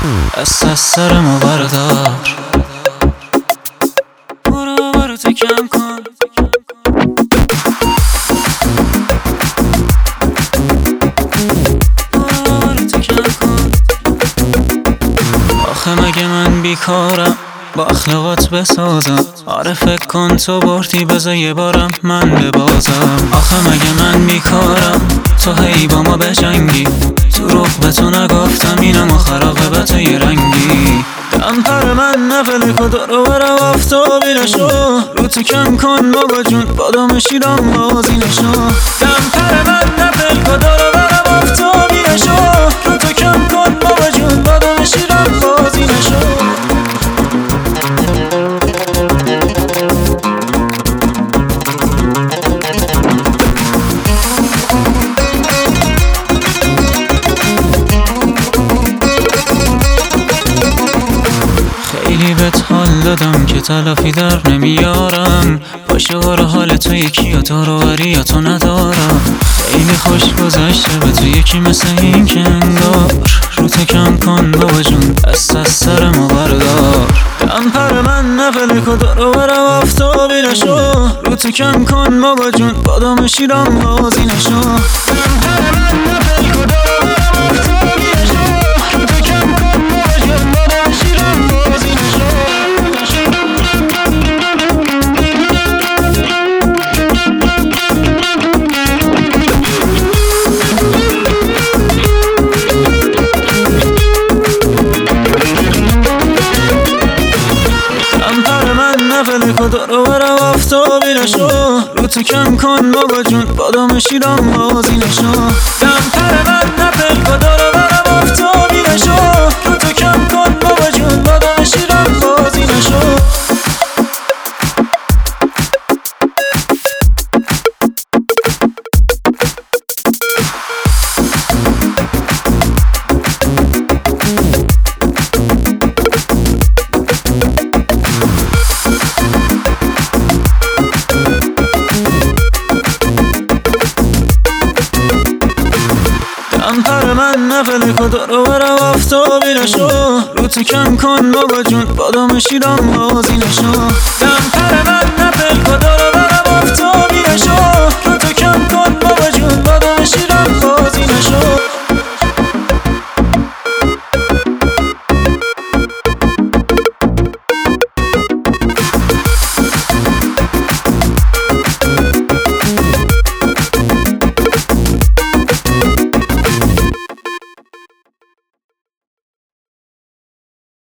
دست از سر ما بردار، برو تو کم کن. برو تو کم کن. آخه مگه من بیکارم با اخلاقات بسازم؟ آره فکر کن تو بردی بذار یه بارم من ببازم. آخه مگه من بیکارم تو هی با ما بجنگی؟ تو رخ به تو نگفتم اینم آخر به تو یه رنگی. دم پر من نفلک و دارو برم آفتابی نشو، رو تو کم کن بابا جون بادام شیرم بازی نشو. دم پر من نفلک و دارو برم آفتابی نشو، رو تو کم کن بابا جون بادام شیرم بازی نشو. خیلی بهت حال دادم که تلافی در نمیارم، باشه واره حال تو یکی یا داروری یا تو ندارم. خیلی خوش گذشته به تو یکی مثل این که انگار، رو تو کم کن بابا جون دست از سر ما بردار. دم پر من نفلک و دارو برم آفتابی نشو، رو تو کم کن بابا جون بادام شیرم بازی نشو. دم پر من نفلک و دارو برم آفتابی نشو، رو تو کم کن بابا جون بادام شیرم بازی نشو. نفلک و دارو برم آفتابی نشو، رو تو کم کن بابا جون بادام شیرم بازی نشو. دم پر من نفلک و دارو برم آفتابی نشو، رو تو کم کن بابا جون بادام شیرم بازی نشو. دم پر من نفلک و دارو برم آفتابی نشو، رو تو کم کن بابا جون بادام شیرم بازی نشو. دم پر من نفلک و دارو برم آفتابی نشو،